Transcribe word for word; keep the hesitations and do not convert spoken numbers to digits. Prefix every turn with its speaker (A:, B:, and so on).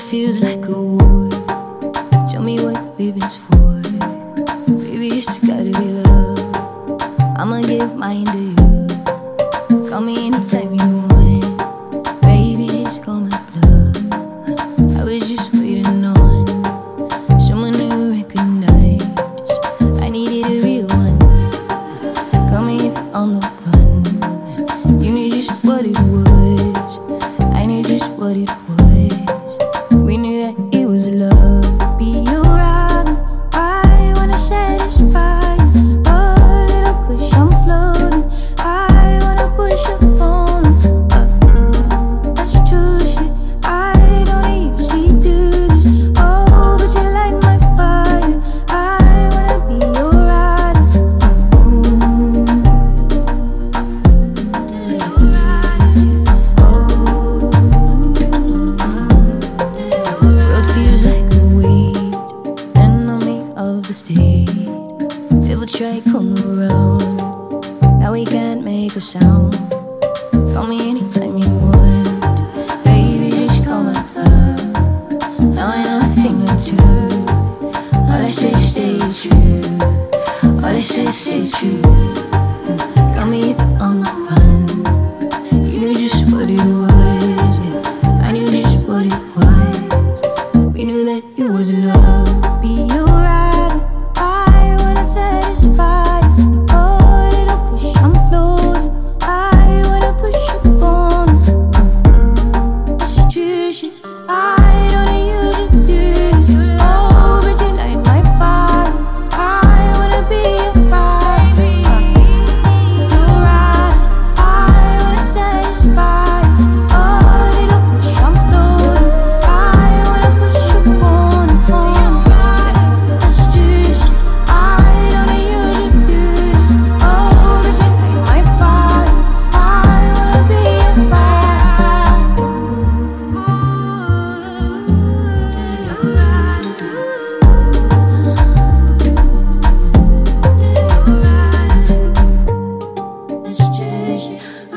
A: feels like a war. Tell me what living's for. Baby, it's gotta be love. I'ma give mine to you. Call me anytime you want. Baby, just call my bluff. I was just waiting on someone to recognize. I needed a real one. Call me if you're on the run. You knew just what it was. I knew just what it was. We knew that it was love. Be around, I wanna satisfy you. A little push, I'm floating. I wanna push up on uh, uh, That's true shit. I don't usually do this. Oh, but you light my fire. I wanna be your rider. Ooh. Feels like a weight, enemy of the state. Devil try come around. Now we can't make a sound. Call me anytime you want. Baby, just call my bluff. Now I know a thing or two. All I say, stay true. All I say, stay true. Call me if you're on the run. You knew just what it was. Yeah, I knew just what it was. We knew that it was love. Be your rider. I wanna satisfy you. Oh, little push, I'm floating. I wanna push up on you. It's true shit. I don't usually do this. Oh, but you light my fire. I wanna be your rider. Your rider. I wanna satisfy you. Oh, little push, I'm floating. I wanna push up on you. That's true shit. I don't usually do this. Oh, but you light my fire. I wanna be your rider. That's true shit.